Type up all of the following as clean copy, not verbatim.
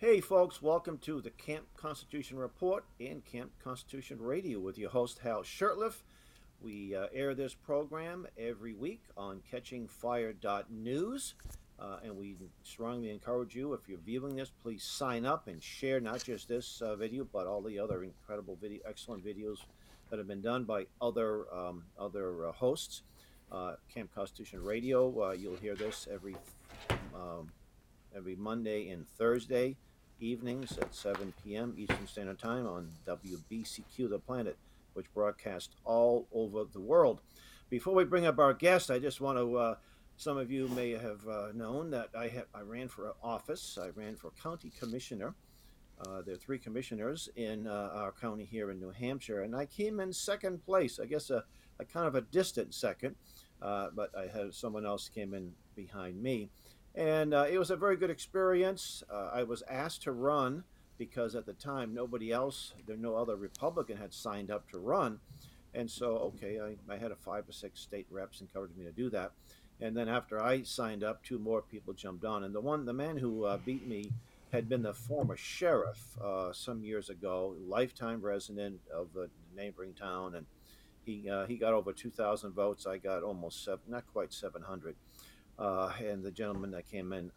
Hey, folks, welcome to the Camp Constitution Report and Camp Constitution Radio with your host, Hal Shurtleff. We air this program every week on catchingfire.news. And we strongly encourage you, if you're viewing this, please sign up and share not just this video, but all the other incredible excellent videos that have been done by other hosts. Camp Constitution Radio, you'll hear this um, every Monday and Thursday evenings at 7 p.m. Eastern Standard Time on WBCQ The Planet, which broadcasts all over the world. Before we bring up our guest, I just want to. Some of you may have known that I ran for office. I ran for county commissioner. There are three commissioners in our county here in New Hampshire, and I came in second place. I guess a kind of a distant second, but I had someone else came in behind me, and it was a very good experience. I was asked to run because at the time no other Republican had signed up to run, and so okay, I had a 5 or 6 state reps encouraged me to do that, and then after I signed up, two more people jumped on, and the man who beat me had been the former sheriff some years ago, lifetime resident of the neighboring town, and he got over 2,000 votes. I got almost not quite 700. And the gentleman that came in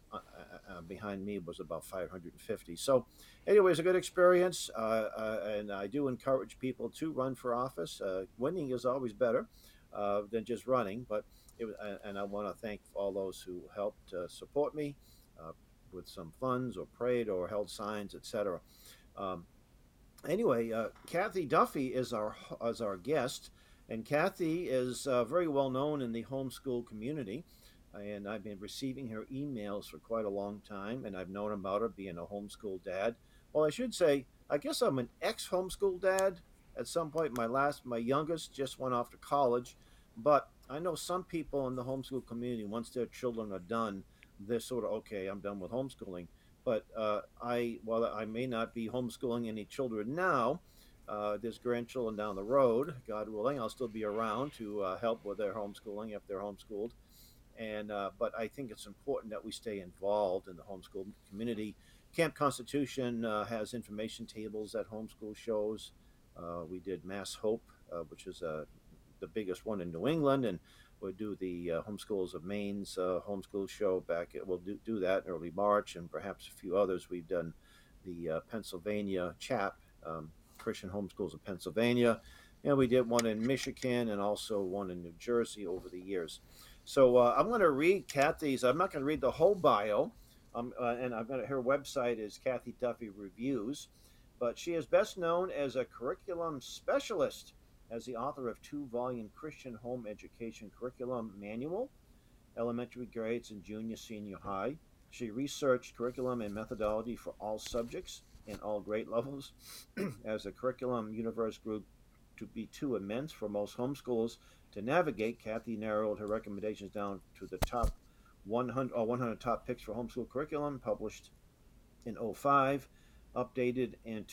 behind me was about 550. So, anyway, it's a good experience, and I do encourage people to run for office. Winning is always better than just running, but and I want to thank all those who helped support me uh, with some funds or prayed or held signs, etc. Um, anyway, Kathy Duffy is our guest, and Kathy is very well known in the homeschool community. And I've been receiving her emails for quite a long time, and I've known about her being a homeschool dad. Well, I should say, I guess I'm an ex-homeschool dad. At some point, my youngest just went off to college, but I know some people in the homeschool community, once their children are done, they're sort of okay. I'm done with homeschooling. But while I may not be homeschooling any children now, there's grandchildren down the road. God willing, I'll still be around to help with their homeschooling if they're homeschooled. And but I think it's important that we stay involved in the homeschool community. Camp Constitution has information tables at homeschool shows. We did Mass Hope, which is the biggest one in New England, and we'll do the Homeschools of Maine's homeschool show back. We'll do that in early March, and perhaps a few others. We've done the Pennsylvania CHAP, Christian Homeschools of Pennsylvania, and we did one in Michigan and also one in New Jersey over the years. So I'm going to read Kathy's. I'm not going to read the whole bio, and her website is Kathy Duffy Reviews, but she is best known as a curriculum specialist, as the author of two-volume Christian Home Education Curriculum Manual, elementary grades and junior senior high. She researched curriculum and methodology for all subjects and all grade levels. As the curriculum universe grew to be too immense for most homeschoolers to navigate, Kathy narrowed her recommendations down to the top 100 top picks for homeschool curriculum, published in '05, updated in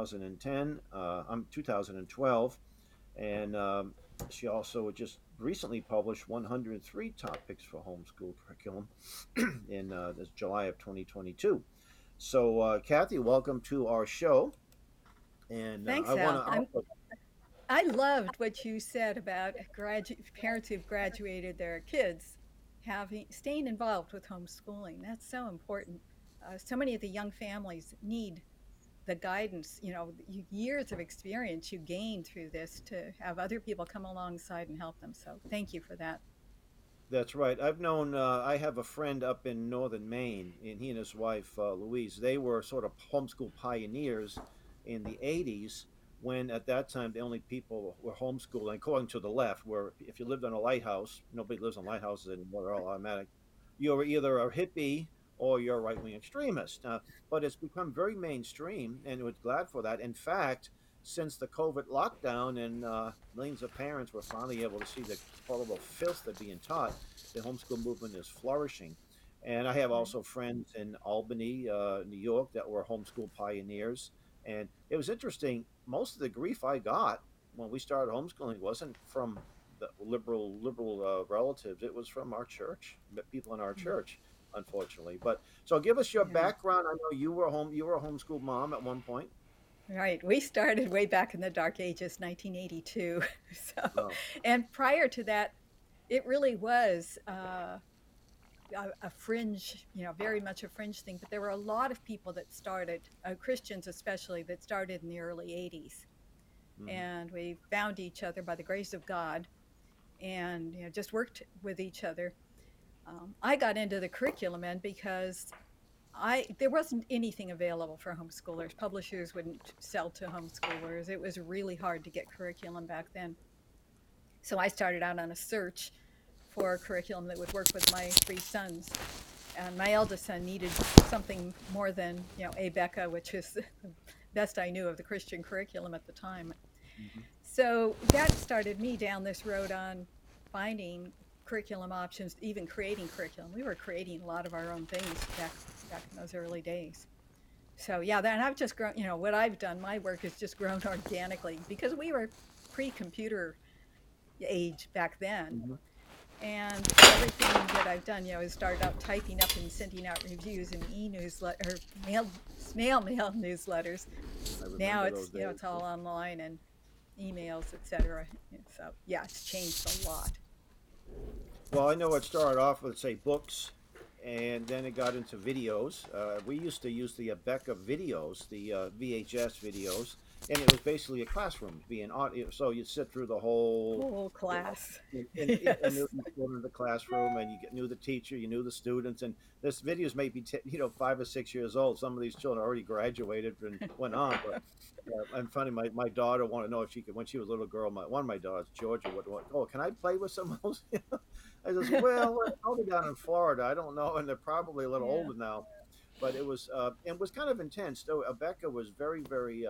2012, and she also just recently published 103 topics for homeschool curriculum in this July of 2022. So, Kathy, welcome to our show. And Thanks, I want Al. to also, I loved what you said about parents who've graduated their kids having staying involved with homeschooling. That's so important. So many of the young families need the guidance, years of experience you gain through this to have other people come alongside and help them. So thank you for that. that's right. I have a friend up in northern Maine, and he and his wife, Louise, they were sort of homeschool pioneers in the '80s when at that time the only people were homeschooling, according to the left, where if you lived on a lighthouse, nobody lives on lighthouses anymore, they're all automatic. You're either a hippie or you're a right wing extremist. But it's become very mainstream, and we're glad for that. In fact, since the COVID lockdown and millions of parents were finally able to see the horrible filth that being taught, the homeschool movement is flourishing. And I have Right. also friends in Albany, New York, that were homeschool pioneers. And it was interesting. Most of the grief I got when we started homeschooling wasn't from the liberal relatives. It was from our church, the people in our Mm. church. unfortunately. But so give us your Yeah. background. I know you were a homeschool mom at one point. Right. We started way back in the dark ages, 1982. So, Oh. and prior to that, it really was a fringe, very much a fringe thing. But there were a lot of people that started, Christians especially, that started in the early 80s. Hmm. And we found each other by the grace of God and just worked with each other. I got into the curriculum end because I there wasn't anything available for homeschoolers. Publishers wouldn't sell to homeschoolers. It was really hard to get curriculum back then. So I started out on a search for a curriculum that would work with my three sons. And my eldest son needed something more than, ABECA, which is the best I knew of the Christian curriculum at the time. Hmm. So that started me down this road on finding curriculum options, even creating curriculum. We were creating a lot of our own things back in those early days. So yeah, that and I've just grown. What I've done, my work has just grown organically because we were pre-computer age back then, Hmm. and everything that I've done, is started out typing up and sending out reviews in e-newsletter or snail mail newsletters. I Now remember it's those days. it's all online and emails, etc. So yeah, it's changed a lot. Well, I know it started off with, say, books, and then it got into videos. We used to use the Becca videos, the VHS videos, and it was basically a classroom being audio. So you'd sit through the whole, Whole you know, class. and Yes. you go into the classroom, and knew the teacher, you knew the students, and this videos may be 5 or 6 years old. Some of these children already graduated and went on, but. And funny, my daughter wanted to know if she could, when she was a little girl, one of my daughters, Georgia, oh, can I play with some of those? I says, well, they're probably down in Florida. I don't know, and they're probably a little Yeah. older now. But it was kind of intense. Though Becca was very, very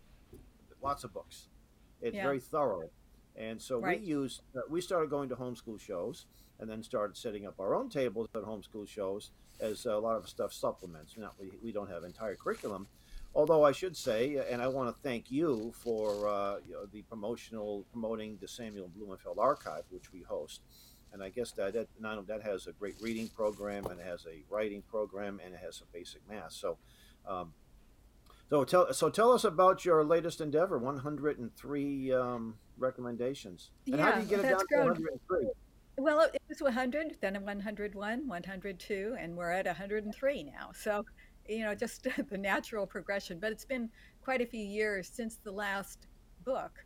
lots of books. It's Yeah. very thorough, and so Right. we started going to homeschool shows, and then started setting up our own tables at homeschool shows as a lot of stuff supplements. Now we don't have entire curriculum, although I should say, and I want to thank you for promoting the Samuel Blumenfeld Archive, which we host. And I guess that has a great reading program, and it has a writing program, and it has a basic math. Um, tell us about your latest endeavor, 103 recommendations, and how do Yeah. you Well, get it that's down to grown. 103? Well, it was 100, then a 101, 102, and we're at 103 now. So, just the natural progression. But it's been quite a few years since the last book.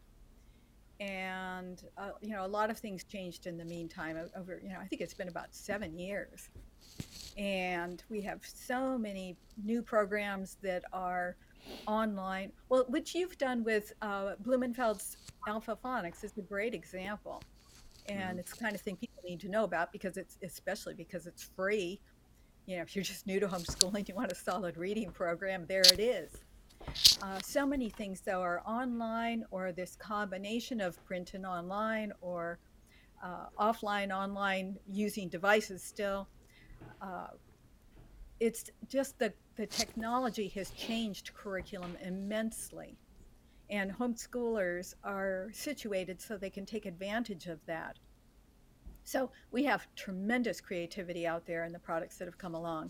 And, a lot of things changed in the meantime over, I think it's been about 7 years. And we have so many new programs that are online. Well, which you've done with Blumenfeld's Alpha Phonics is a great example, Hmm. and it's the kind of thing people need to know about because it's especially because it's free. If you're just new to homeschooling, you want a solid reading program, there it is. So many things though are online or this combination of print and online or offline online using devices still. uh, it's just the technology has changed curriculum immensely, and homeschoolers are situated so they can take advantage of that. So we have tremendous creativity out there in the products that have come along.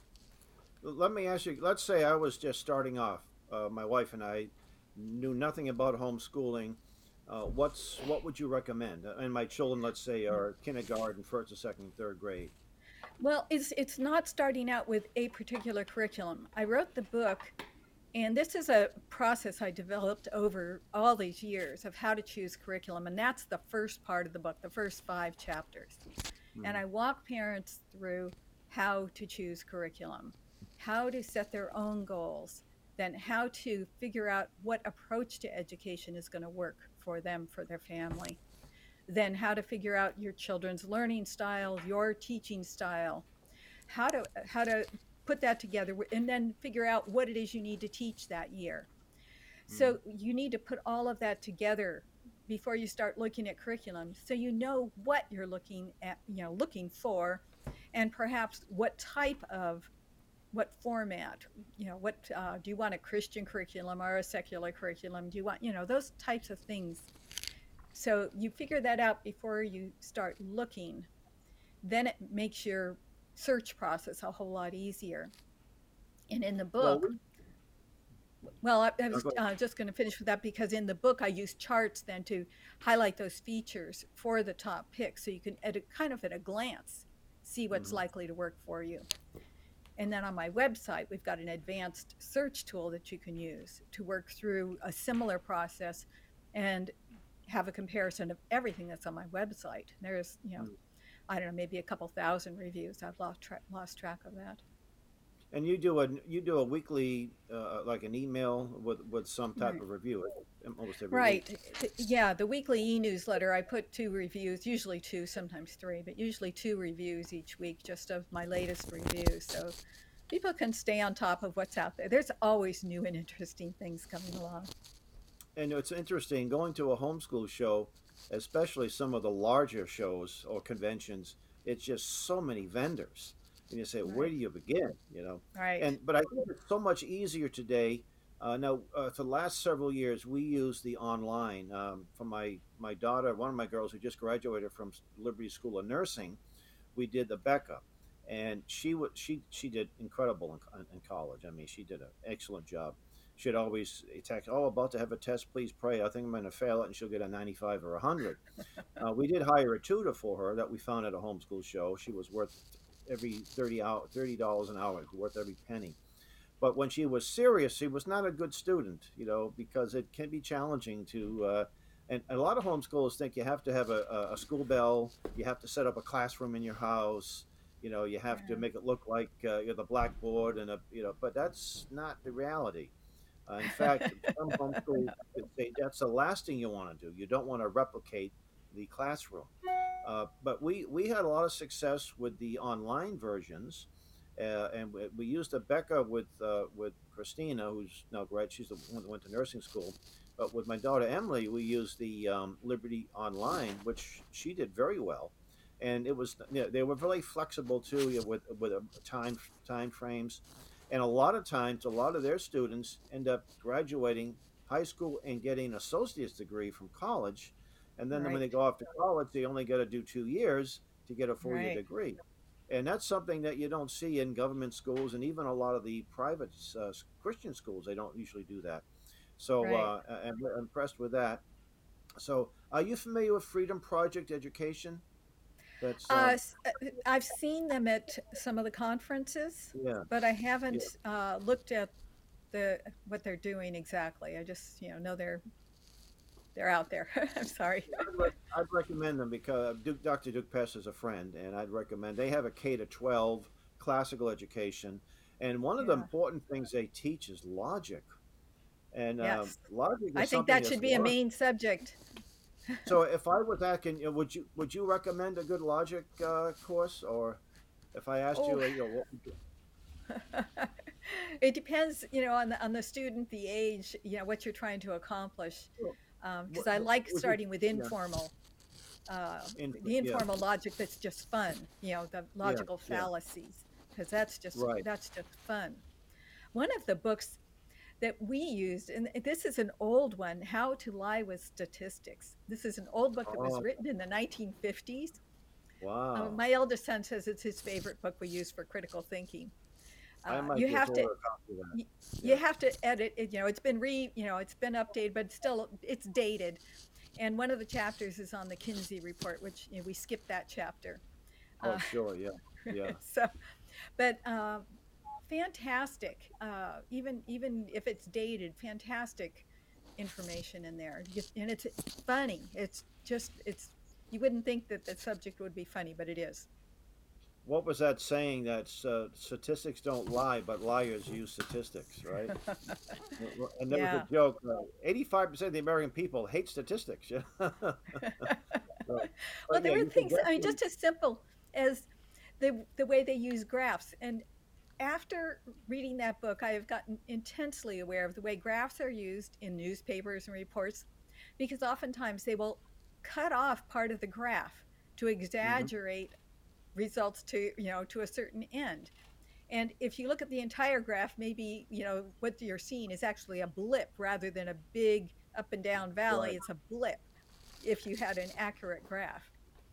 Let me ask you. Let's say I was just starting off. My wife and I knew nothing about homeschooling. What would you recommend? And my children, let's say, are kindergarten, first, or second, third grade. Well, it's not starting out with a particular curriculum. I wrote the book, and this is a process I developed over all these years of how to choose curriculum, and that's the first part of the book, the first 5 chapters. And Hmm. I walk parents through how to choose curriculum, how to set their own goals, then how to figure out what approach to education is going to work for them, for their family, then how to figure out your children's learning style, your teaching style, how to put that together, and then figure out what it is you need to teach that year. Hmm. So you need to put all of that together before you start looking at curriculum, so you know what you're looking for, and perhaps what format, what do you want, a Christian curriculum or a secular curriculum, do you want, those types of things. So you figure that out before you start looking. Then it makes your search process a whole lot easier. And in the Well, book, well, I I'll was go. just going to finish with that because in the book I use charts then to highlight those features for the top picks, so you can at a kind of at a glance see what's Mhm. likely to work for you. And then on my website, we've got an advanced search tool that you can use to work through a similar process and have a comparison of everything that's on my website. There's, I don't know, maybe a couple thousand reviews. I've lost track of that. And you do a weekly like an email with some type Right. of review almost every week. Right. Yeah, the weekly e-newsletter, I put two reviews, usually two, sometimes three, but usually two reviews each week just of my latest reviews. So people can stay on top of what's out there. There's always new and interesting things coming along. And it's interesting going to a homeschool show, especially some of the larger shows or conventions. It's just so many vendors, and you say, where Right. do you begin? You know, Right. and but I think it's so much easier today. Now, for the last several years, we use the online. For my daughter, one of my girls who just graduated from Liberty School of Nursing, we did the Becca, and she did incredible in college. I mean, she did an excellent job. She'd always text, "Oh, about to have a test. Please pray. I think I'm going to fail it," and she'll get a 95 or a 100. We did hire a tutor for her that we found at a homeschool show. She was worth every $30 an hour, worth every penny. But when she was serious, she was not a good student, because it can be challenging to. And a lot of homeschoolers think you have to have a school bell, you have to set up a classroom in your house, you have to Yeah. make it look like you're the blackboard but that's not the reality. In fact, some homeschool say that's the last thing you want to do. You don't want to replicate the classroom. But we had a lot of success with the online versions, and we used a Becca with Christina, who's now great. She's the one that went to nursing school. But with my daughter Emily, we used the Liberty Online, which she did very well, and it was they were really flexible too, with time frames, and a lot of times, a lot of their students end up graduating high school and getting an associate's degree from college, and then when Right. they go off to college, they only got to do 2 years to get a 4 year Right. degree. And that's something that you don't see in government schools, and even a lot of the private Christian schools. They don't usually do that. So Right. I'm impressed with that. So, are you familiar with Freedom Project Education? That's I've seen them at some of the conferences, yeah, but I yeah. haven't looked at the what they're doing exactly. I just know they're out there. I'm sorry. I'd recommend them because Dr. Duke Pest is a friend, and I'd recommend they have a K to 12 classical education, and one of the Yeah. important things they teach is logic, and Yes. logic I is think something that that's should be a lost. main subject. So if I was asking, would you recommend a good logic course, or if I asked Oh, you, what would you, it depends, on the student, the age, what you're trying to accomplish. Because I like would you, starting with yeah, uh, in, the yeah, informal logic that's just fun. The yeah, logical yeah, fallacies, because right. that's just fun. One of the books that we used, and this is an old one, How to Lie with Statistics. This is an old book that was Oh, written in the 1950s. wow. My eldest son says it's his favorite book we use for critical thinking. I might You just have to order a copy of that. you, you Yeah. have to edit it. It's been it's been updated, but still it's dated. And one of the chapters is on the Kinsey report, which we skipped that chapter. Oh, Uh, sure. Yeah. Yeah. so, but fantastic. Even if it's dated, fantastic information in there. And it's funny. It's you wouldn't think that the subject would be funny, but it is. What was that saying that statistics don't lie, but liars use statistics, right? And there was a Yeah. joke. 85% of the American people hate statistics. Yeah. So, Well, but there yeah, were you can things. I mean, definitely. just as simple as the way they use graphs. And after reading that book, I have gotten intensely aware of the way graphs are used in newspapers and reports, because oftentimes they will cut off part of the graph to Hmm. exaggerate results to a certain end. And if you look at the entire graph, maybe what you're seeing is actually a blip rather than a big up and down Right. valley. It's a blip if you had an accurate graph.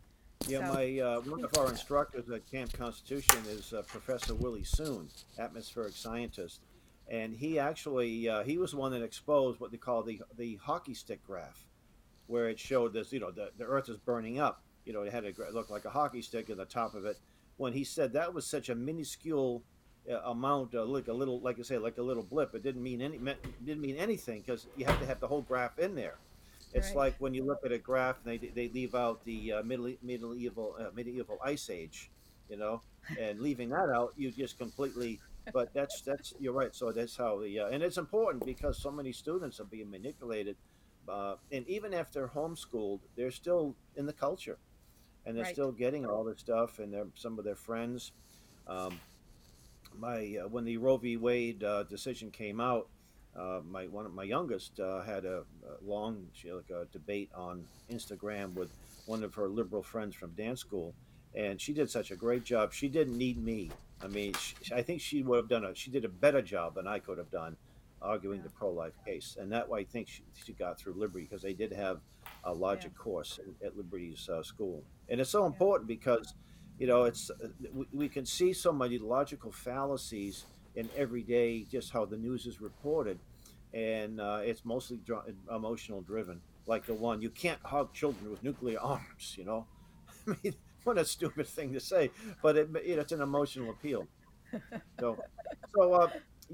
Yeah, So, my one of our instructors at Camp Constitution is Professor Willie Soon, atmospheric scientist, and he actually he was the one that exposed what they call the hockey stick graph, where it showed this, the Earth is burning up. It had look like a hockey stick in the top of it. When he said that was such a minuscule amount, like a little, like I say, like a little blip, it didn't mean anything because you have to have the whole graph in there. It's right, like when you look at a graph and they leave out the medieval ice age, you know, and leaving that out, you just completely. But that's you're right. So that's how the and it's important because so many students are being manipulated, and even if they're homeschooled, they're still in the culture and they're right. still getting all this stuff and some of their friends. Um, my When the Roe v. Wade decision came out, my one of my youngest had a long like a debate on Instagram with one of her liberal friends from dance school, and she did such a great job. She didn't need me. I mean, I think she would have done a she did a better job than I could have done arguing Yeah, the pro-life case, and that way I think she got through Liberty because they did have a yeah, logic course at Liberty's school, and it's so yeah, important because it's we can see so many logical fallacies in everyday just how the news is reported, and it's mostly emotional driven. Like the one, you can't hug children with nuclear arms. I mean, what a stupid thing to say, but it's an emotional appeal. So, so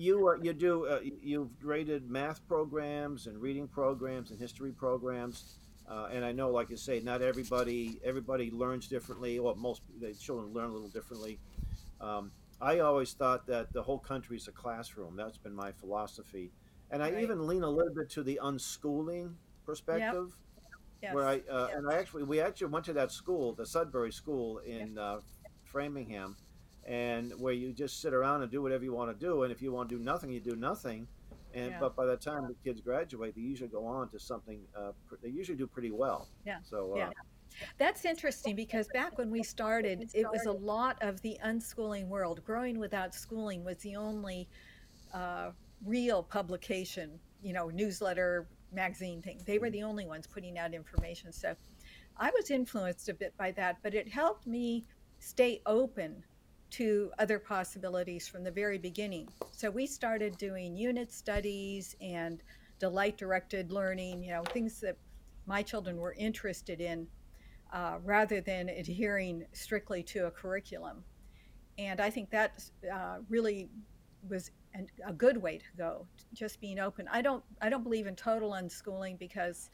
you've graded math programs and reading programs and history programs, and I know, like you say, not everybody learns differently, or most the children learn a little differently. Um, I always thought that the whole country is a classroom. That's been my philosophy, and I right. even lean a little bit to the unschooling Yep, perspective, where yes, we actually went to that school, the Sudbury School yeah, in Framingham, and where you just sit around and do whatever you want to do, and if you want to do nothing, you do nothing, and yeah, but by the time the kids graduate, they usually go on to something. They usually do pretty well. yeah, So yeah. That's interesting because back when we started, it was a lot of the unschooling world. Growing Without Schooling was the only uh, real publication, newsletter, magazine thing. They were the only ones putting out information. So I was influenced a bit by that, but it helped me stay open to other possibilities from the very beginning. So we started doing unit studies and delight directed learning, things that my children were interested in, rather than adhering strictly to a curriculum. And I think that really was a good way to go, just being open. I don't believe in total unschooling because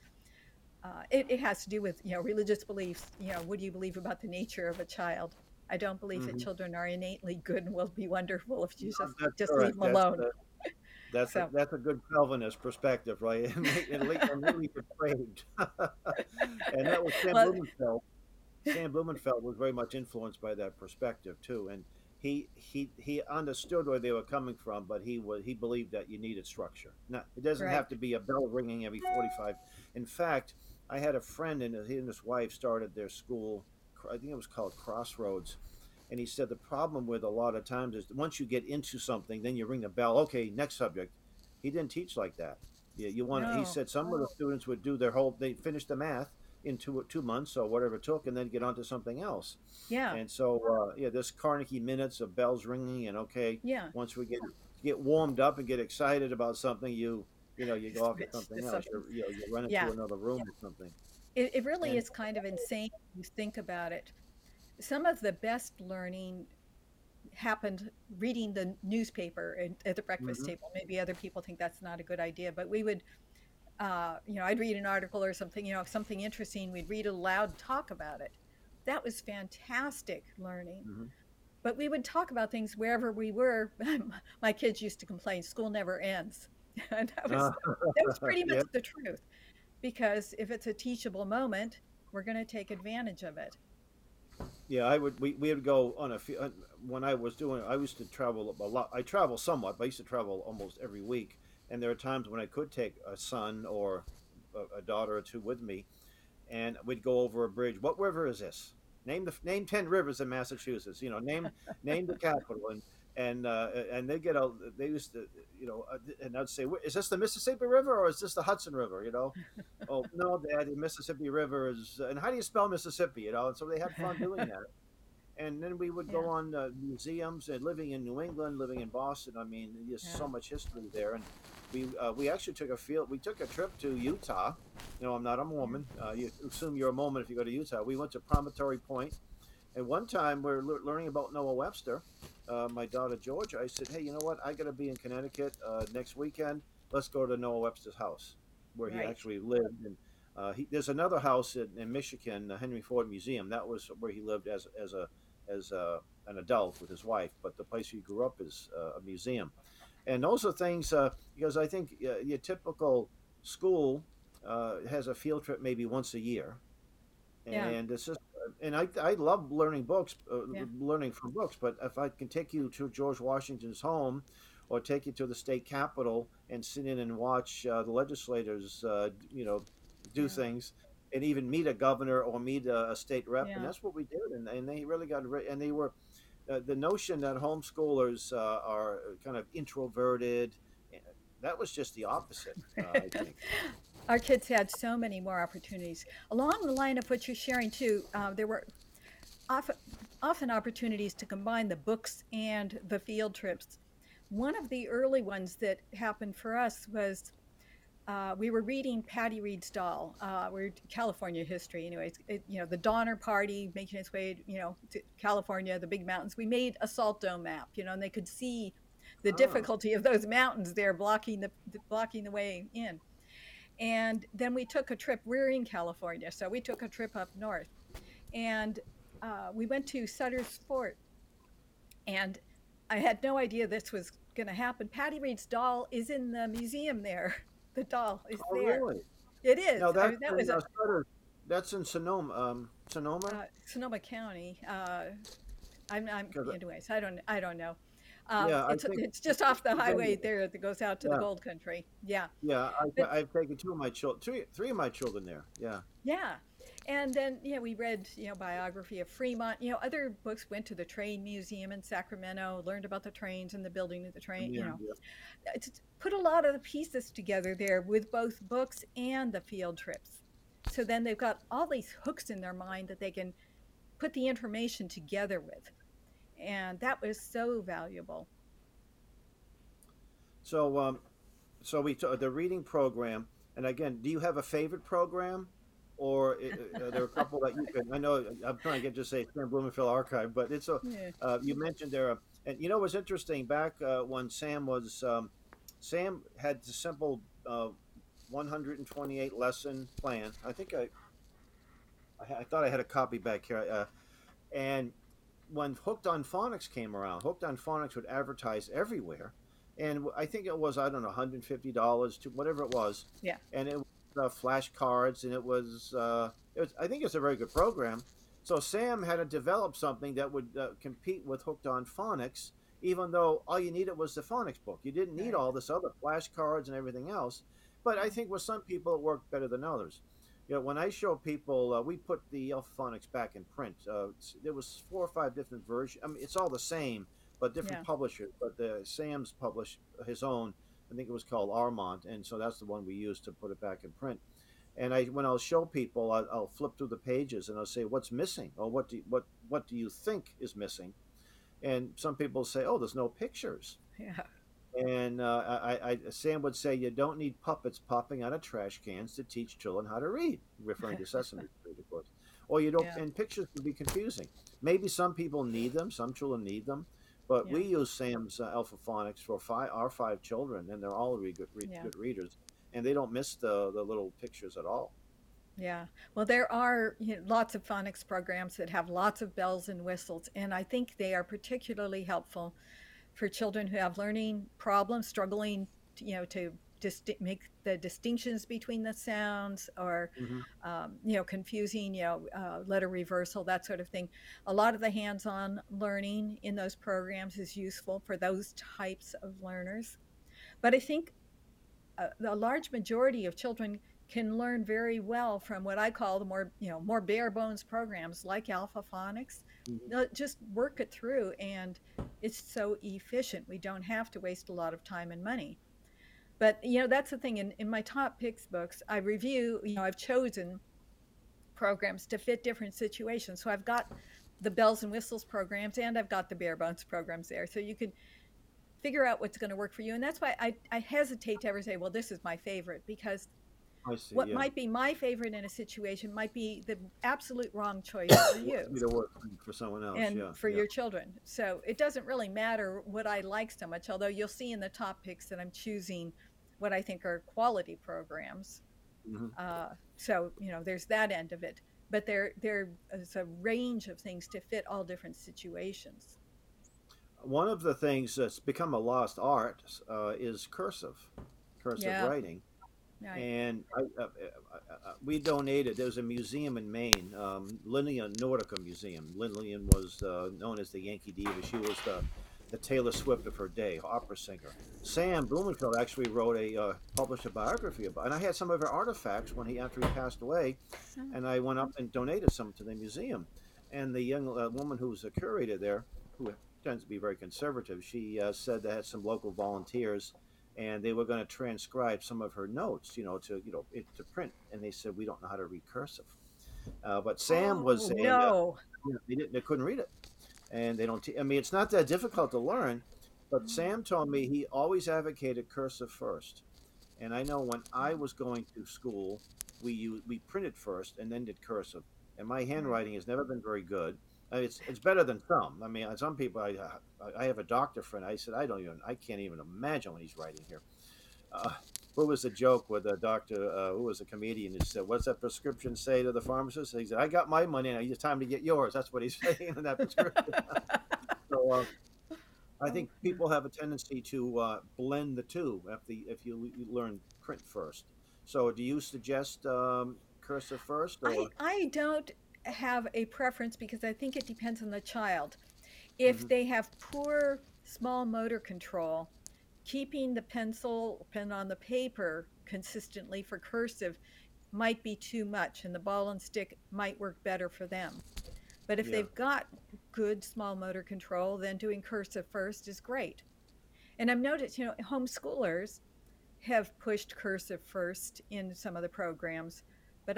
it has to do with religious beliefs. What do you believe about the nature of a child? I don't believe that mhm. children are innately good and will be wonderful if you No, just that's just leave correct. them alone. So That's a good Calvinist perspective, right? And lately depraved, and that was Sam well, Blumenfeld. Sam Blumenfeld was very much influenced by that perspective too, and he understood where they were coming from, but he believed that you needed structure. Now, it doesn't right. have to be a bell ringing every 45. In fact, I had a friend, and he and his wife started their school. I think it was called Crossroads, and he said the problem with a lot of times is once you get into something, then you ring the bell. Okay, next subject. He didn't teach like that. You want. He No. said some of the students would do their whole. They finish the math in 2 months or whatever it took, and then get on to something else. Yeah. And so, this Carnegie minutes of bells ringing, and okay, Yeah. once we get warmed up and get excited about something, you go off to Switch to something else. something. You run into Yeah. another room or something. It really And is kind of insane when you think about it. Some of the best learning happened reading the newspaper at the breakfast mhm. table. Maybe other people think that's not a good idea, but we would, I'd read an article or something, something interesting. We'd read it aloud, talk about it. That was fantastic learning. Mhm. But we would talk about things wherever we were. My kids used to complain, school never ends. And Uh, that was pretty much yeah, the truth. Because if it's a teachable moment, we're going to take advantage of it. yeah. We would go on a few. When I was doing, I used to travel a lot. I travel somewhat, but I used to travel almost every week. And there are times when I could take a son or a daughter or two with me, and we'd go over a bridge. What river is this? Name 10 rivers in Massachusetts. Name the capital. And and they get a they used to and I'd say, is this the Mississippi River or is this the Hudson River? Oh no, Dad, the Mississippi River is. And how do you spell Mississippi? And so they had fun doing that. And then we would Yeah, go on museums and living in New England, living in Boston. I mean, there's yeah, so much history there. And we actually we took a trip to Utah. I'm a yeah, woman. You assume you're a woman if you go to Utah. We went to Promontory Point, and one time we're learning about Noah Webster. My daughter Georgia, I said, hey, you know what? I got to be in Connecticut next weekend. Let's go to Noah Webster's house where he right. actually lived. And there's another house in Michigan, the Henry Ford Museum. That was where he lived as an adult with his wife. But the place he grew up is a museum. And those are things because I think your typical school has a field trip maybe once a year, Yeah, and it's just and I love learning books, yeah, learning from books. But if I can take you to George Washington's home, or take you to the state capitol and sit in and watch the legislators, do yeah, things, and even meet a governor or meet a state rep, and yeah. that's what we did, and they really and they were the notion that homeschoolers are kind of introverted. eh, That was just the opposite, I think. Our kids had so many more opportunities. Along the line of what you're sharing too, there were often, often opportunities to combine the books and the field trips. One of the early ones that happened for us was we were reading Patty Reed's Doll. We're California history, anyways. The Donner Party making its way, to California, the big mountains. We made a salt dome map, and they could see the Ah, difficulty of those mountains there blocking the way in. And then we took a trip. We're in California, so we took a trip up north, and we went to Sutter's Fort, and I had no idea this was going to happen. Patty Reed's doll is in the museum there. The doll is oh, there. really? It is. Now I that's mean, that in was a Sutter. That's in Sonoma. Sonoma. Sonoma County. I'm. 'Cause, Anyways, I don't know. yeah, I think It's just off the I've been highway there. there that goes out to the Yeah, Gold Country. Yeah, yeah. but I've taken two of my children, three of my children there. Yeah, yeah. And then, we read, biography of Fremont, other books, went to the train museum in Sacramento, learned about the trains and the building of the train, yeah, yeah. it's put a lot of the pieces together there with both books and the field trips. So then they've got all these hooks in their mind that they can put the information together with. And that was so valuable. So, so the reading program. And again, do you have a favorite program, or are there a couple that you can? I know I'm trying to get just say Sam Blumenfield Archive, but it's a. Yeah. You mentioned there, and what's interesting back when Sam had the simple 128 lesson plan. I think I thought I had a copy back here, and when Hooked on Phonics came around, Hooked on Phonics would advertise everywhere, and I think it was, I don't know, $150 to whatever it was, Yeah. and it was flashcards, and it was. I think it's a very good program. So Sam had to develop something that would compete with Hooked on Phonics, even though all you needed was the phonics book. You didn't need Right. all this other flashcards and everything else. But I Yeah. think with some people it worked better than others. When I show people, we put the Alphaphonics back in print. There was 4 or 5 different versions. I mean, it's all the same, but different Yeah. publishers. But Sam's published his own. I think it was called Armont, and so that's the one we used to put it back in print. And when I'll show people, I'll flip through the pages and I'll say, "What's missing?" or what do you think is missing?" And some people say, "Oh, there's no pictures." Yeah. And Sam would say, "You don't need puppets popping out of trash cans to teach children how to read," referring to Sesame Street, of course. Or you don't, Yeah. and pictures can be confusing. Maybe some people need them, some children need them, but Yeah. we use Sam's Alphaphonics for our 5 children, and they're all really Yeah. good readers, and they don't miss the little pictures at all. Yeah. Well, there are, lots of phonics programs that have lots of bells and whistles, and I think they are particularly helpful for children who have learning problems, struggling, to make the distinctions between the sounds, or, Hmm. confusing, letter reversal, that sort of thing. A lot of the hands-on learning in those programs is useful for those types of learners. But I think a large majority of children can learn very well from what I call the more bare bones programs like Alpha Phonics. Hmm. They'll just work it through, and It's so efficient. We don't have to waste a lot of time and money. But, that's the thing. In my top picks books, I review, I've chosen programs to fit different situations. So I've got the bells and whistles programs and I've got the bare bones programs there. So you can figure out what's going to work for you. And that's why I hesitate to ever say, well, this is my favorite, because I see. what Yeah, might be my favorite in a situation might be the absolute wrong choice for you be the work for someone else. and Yeah, for yeah. your children. So it doesn't really matter what I like so much, although you'll see in the top picks that I'm choosing what I think are quality programs. Hmm. So, there's that end of it. But there is a range of things to fit all different situations. One of the things that's become a lost art is cursive Yeah, writing. right. And we donated. There's a museum in Maine, Lillian Nordica Museum. Lillian was known as the Yankee Diva. She was the Taylor Swift of her day, opera singer. Sam Blumenfeld actually wrote published a biography about, and I had some of her artifacts after he passed away, Oh, and I went up and donated some to the museum. And the young woman who was a curator there, who tends to be very conservative, she said they had some local volunteers and they were going to transcribe some of her notes, to print. And they said we don't know how to read cursive. But Sam was oh saying no. they couldn't read it, and they don't. I mean, it's not that difficult to learn. But Sam told me he always advocated cursive first. And I know when I was going to school, we printed first and then did cursive. And my Right. handwriting has never been very good. It's better than some. I mean, some people. I have a doctor friend. I said I can't even imagine what he's writing here. Uh, what was the joke with the doctor who was a comedian who said, "What's that prescription say to the pharmacist?" He said, "I got my money, and it's time to get yours." That's what he's saying in that prescription. So I think people have a tendency to blend the two if you learn print first. So, do you suggest cursive first, or? I don't have a preference because I think it depends on the child. If Hmm. they have poor small motor control, keeping the pen on the paper consistently for cursive might be too much, and the ball and stick might work better for them. But if Yeah, they've got good small motor control, then doing cursive first is great. And I've noticed, homeschoolers have pushed cursive first in some of the programs, but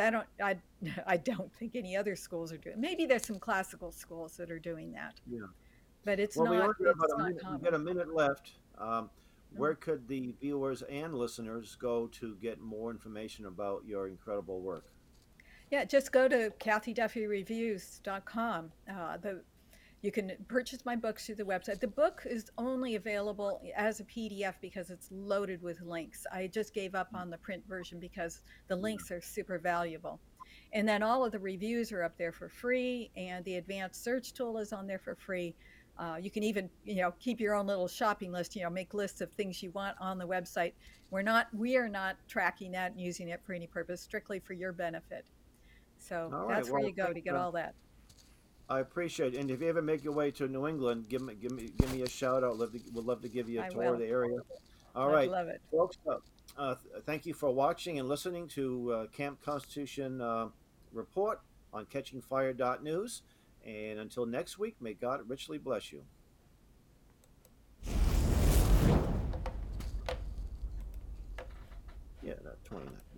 I don't think any other schools are doing. Maybe there's some classical schools that are doing that, yeah. but it's Well, we not only got it's about a not minute. We got common. a minute left. Oh. Where could the viewers and listeners go to get more information about your incredible work? Yeah, just go to kathyduffyreviews.com. You can purchase my books through the website. The book is only available as a PDF because it's loaded with links. I just gave up on the print version because the Yeah. links are super valuable. And then all of the reviews are up there for free, and the advanced search tool is on there for free. You can even, keep your own little shopping list. Make lists of things you want on the website. We are not tracking that and using it for any purpose, strictly for your benefit. So All right. that's where Well, you go to get all that. I appreciate it. And if you ever make your way to New England, give me a shout out. Would love to give you a I tour of will. the area. All I'd right, love it. folks. Thank you for watching and listening to Camp Constitution report on CatchingFire.news. And until next week, may God richly bless you. Yeah, that 29.